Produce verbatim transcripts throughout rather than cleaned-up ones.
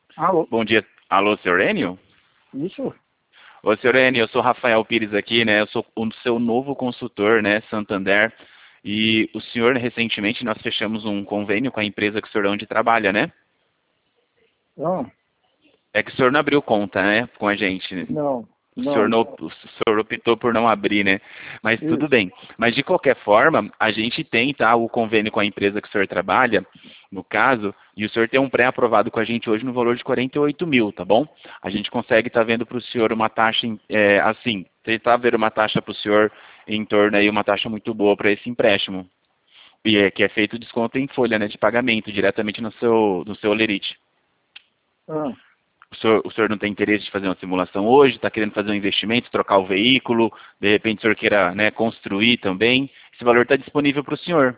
Alô? Bom dia. Alô, senhor Enio? Isso? Ô, senhor Enio, eu sou Rafael Pires aqui, né? Eu sou o seu novo consultor, né, Santander. E o senhor, recentemente, nós fechamos um convênio com a empresa que o senhor onde trabalha, né? Não, É que o senhor não abriu conta, né, com a gente. não, O senhor, não. não, o senhor optou por não abrir, né? Mas tudo Isso. bem. Mas de qualquer forma, a gente tem, tá, o convênio com a empresa que o senhor trabalha, no caso, e o senhor tem um pré-aprovado com a gente hoje no valor de quarenta e oito mil, tá bom? A gente consegue estar vendo para o senhor uma taxa, em- é, assim, tentar ver uma taxa para o senhor em torno aí, uma taxa muito boa para esse empréstimo. E é que é feito desconto em folha, né, de pagamento, diretamente no seu, no seu Olerite. Ah, O senhor, o senhor não tem interesse de fazer uma simulação hoje? Está querendo fazer um investimento, trocar o veículo? De repente o senhor queira, né, construir também? Esse valor está disponível para o senhor.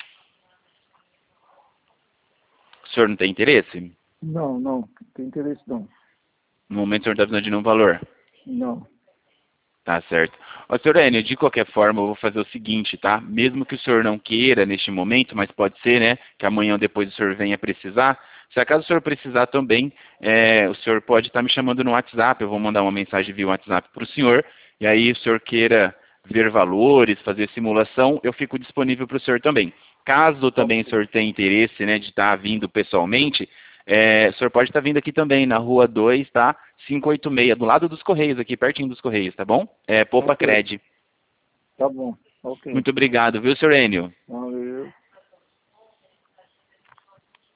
O senhor não tem interesse? não, não. Tem interesse não. No momento o senhor está precisando de nenhum valor. Não. Tá certo. Ó, senhor Enio, de qualquer forma, eu vou fazer o seguinte, tá? Mesmo que o senhor não queira neste momento, mas pode ser, né, que amanhã ou depois o senhor venha precisar. Se acaso o senhor precisar também, é, o senhor pode estar me chamando no WhatsApp. Eu vou mandar uma mensagem via WhatsApp para o senhor. E aí, o senhor queira ver valores, fazer simulação, eu fico disponível para o senhor também. Caso também o Ok. senhor tenha interesse, né, de estar vindo pessoalmente, é, o senhor pode estar vindo aqui também, na rua dois, tá? quinhentos e oitenta e seis, do lado dos Correios, aqui pertinho dos Correios, tá bom? É, Poupa Ok. Cred. Tá bom. Ok. Muito obrigado, viu, senhor Enio? Ah,